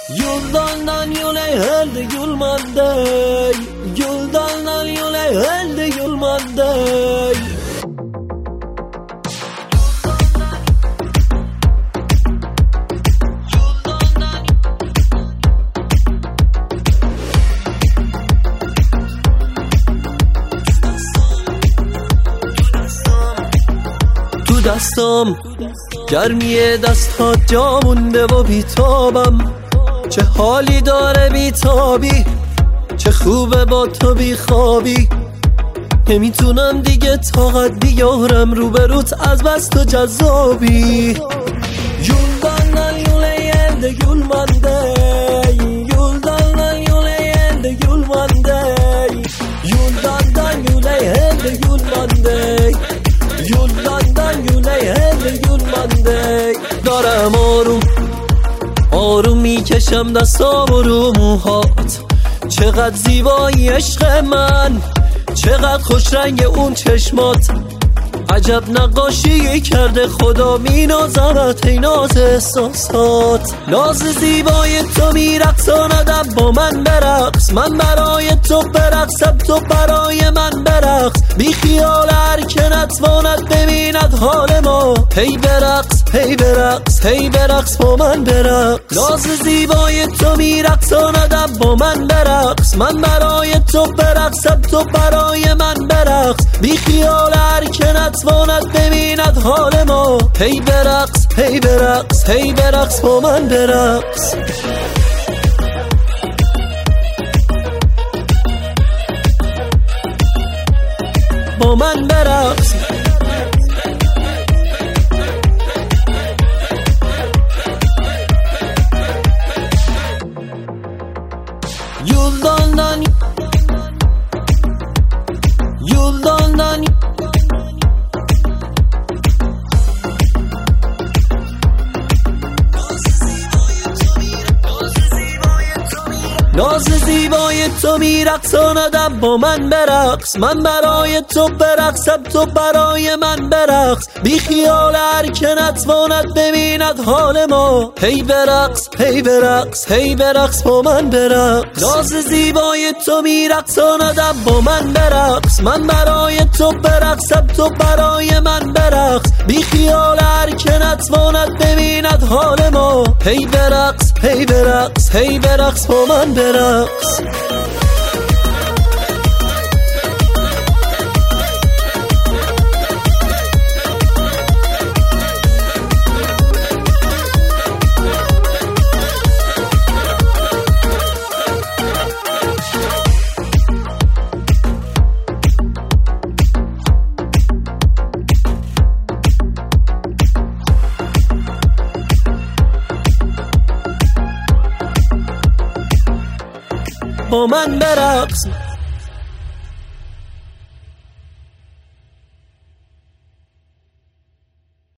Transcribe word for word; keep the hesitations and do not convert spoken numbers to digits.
Yoldan yole elde yolmandey, yoldan yole elde yolmandey. تو دستام گرمی دست ها جا مونده و بیتابم، چه حالی داره بیتابی، چه خوبه با تو بیخوابی. نمیتونم دیگه طاقت بیارم روبروت از بس تو جذابی. Yoldan yola elde yolmandey, yoldan yola elde yolmandey, yoldan yola elde yolmandey, yoldan yola elde yolmandey. دارم آروم آروم میکشم دستام رو موهات، چقدر زیبایی عشق من، چقدر خوش رنگ اون چشمات. عجب نقاشی کرده خدا مینازمت ای ناز احساسات. ناز زیبای تو میرقصاندم با من برقص، من برای تو برقصم تو برای من برقص. بی خیال هر که نتواند ببیند حال ما، هی برقص هی برقص هی برقص با من برقص. ناز زیبای تو میرقصاندم با من برقص، من برای تو برقصم تو برای من برقص. بی خیال هر که نتواند ببیند حال ما، هی برقص هی برقص هی برقص با من برقص. با من برقص. Yoldan yoldan ناز زیبای تو میرقصاندم با من برقص، من برای تو برقصم تو برای من برقص. بی خیال هر که نتواند ببیند حال ما، هی برقص هی برقص هی برقص با من برقص. ناز زیبای تو میرقصاندم با من برقص، من برای تو برقصم تو برای من برقص. بی خیال هر که نتواند ببیند حال ما، هی برقص هی برقص هی برقص با من برقص. با من برقص.